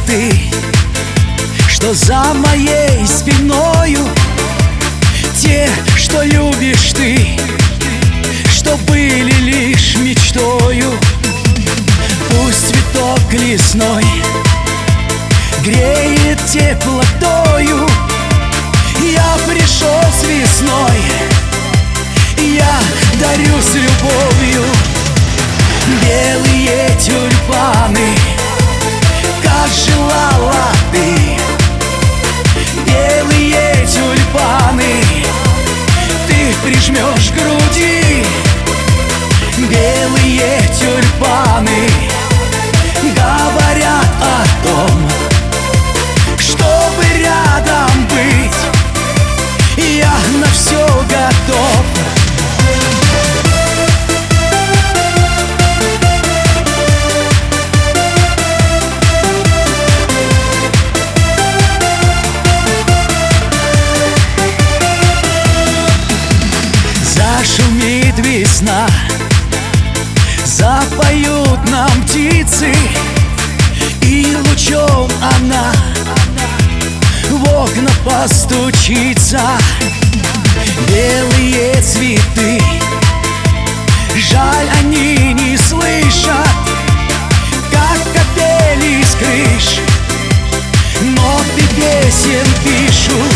цветы, что за моей спиною, те, что любишь ты, что были лишь мечтою. Пусть цветок лесной греет теплотою. Я пришел с весной, я дарюсь любовью. Белые тюльпаны, как желала ты. Белые тюльпаны ты прижмешь к груди. Белые тюльпаны говорят о том, чтобы рядом быть, я на все готов. Зашумит весна, запоют нам птицы, и лучом она в окна постучится. Белые цветы, жаль, они не слышат, как капели с крыш, ноты песен пишут.